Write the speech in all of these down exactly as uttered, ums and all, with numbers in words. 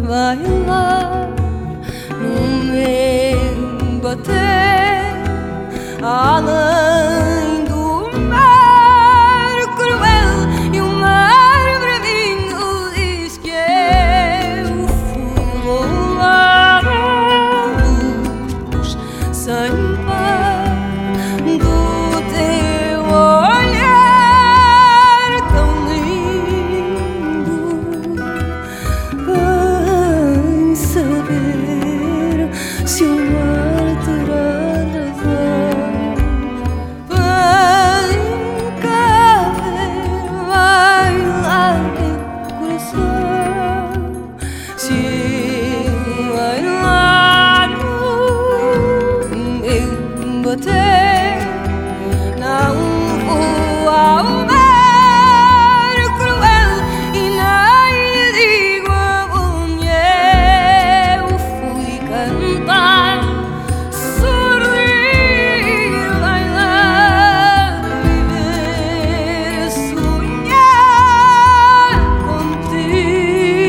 vai lá no meu bater, além do mar cruel. E o mar para mim diz que eu fui lá luz sem par do teu olhar tão lindo. Vem saber se o mar terá razão. Vem cá ver, vai lá meu coração. Se ele vai lá no meu bater, não vou ao mar cruel e nem lhe digo aonde eu fui cantar, sorrir, bailar, viver, sonhar contigo.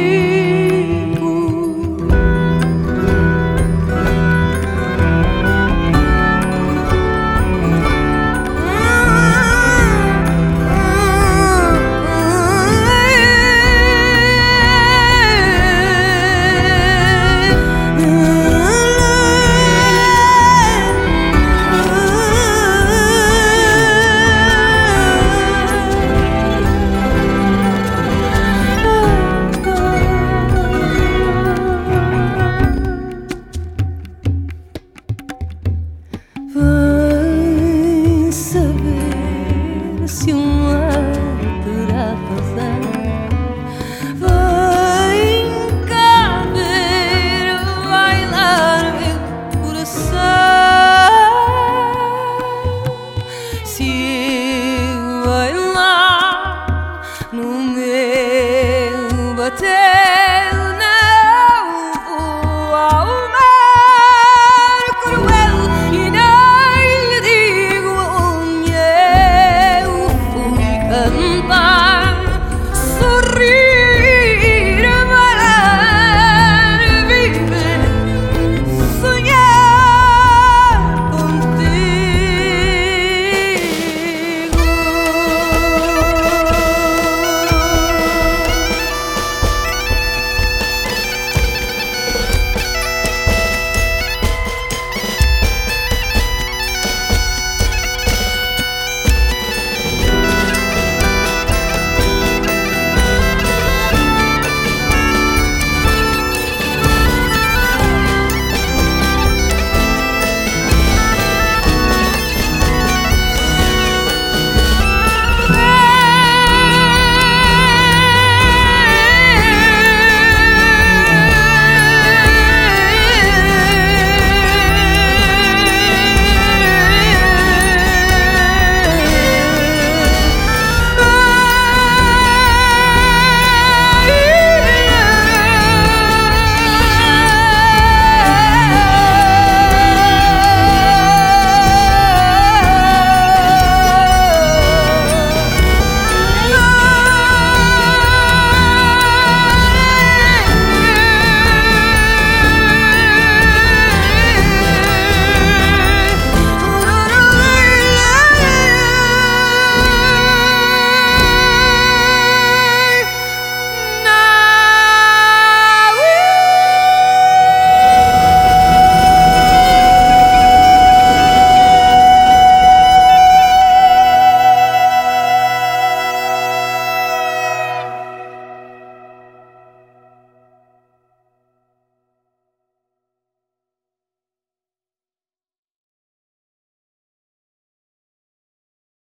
Vem saber se o mar terá razão. Vem cá ver, bailar meu coração. Se ele vai lá no meu bater,